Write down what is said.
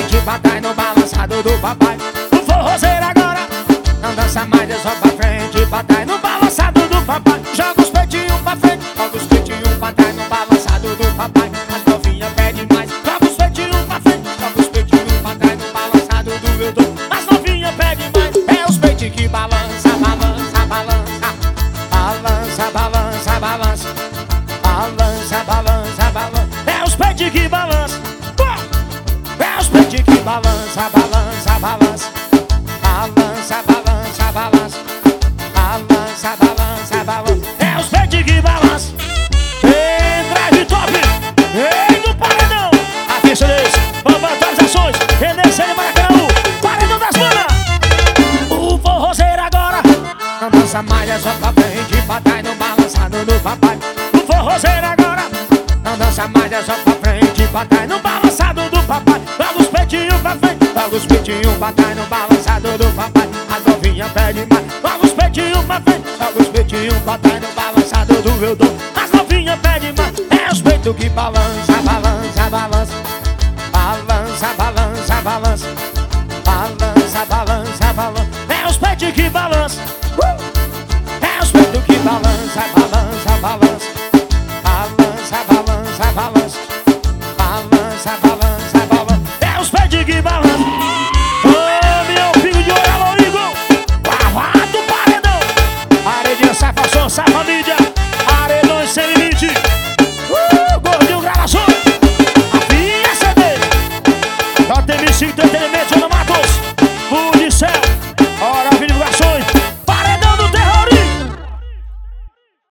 frente, batai no balançado do papai. O forrozeiro agora não dança mais, é só pra frente, batai no balançado do papai. Joga os peitinhos pra frente, joga os peitinhos pra trás no balançado do papai. As novinhas pedem mais, joga os peitinhos pra frente, joga os peitinhos pra trás no balançado do eu dou. As novinhas pedem mais, é os peitinhos que balança, balança, balança. Balança, balança, balança. Balança, balança, balança. É os peitinhos que balança. É os peitinhos que balança, balança, balança. Balança, balança, balança. Balança, balança, balança. É os peitinhos que balança. Vem, drive top. Vem do paredão. Atenção desse, vamos para atualizações. Renascer Maracanã, paredão das manas. O forrozeiro agora não dança mais, é só pra frente, pra trás no balançado do papai. O forrozeiro agora não dança mais, é só pra frente, pra trás no balançado do papai. Joga os peitinhos pra frente, joga os peitinhos pra trás no balançado do papai. As novinhas pedem mais, joga os peitinhos pra frente, joga os peitinhos pra trás no balançado do eu dou. As novinhas pedem mais, é os peitos que balança, balança, balança. Balança, balança, balança. Balança, balança, balança. É os peitos que balança. É os peitos que balança, balança, balança. Balança, balança, balança. Balança, balança, balança. É os peitos que balança. Ô, meu filho de ouro, alô, Igor. Pavado paredão. Paredinha, safa som, safa mídia. Paredões sem limite. Gordinho gravações. A Fia CD. JMC Entretenimento.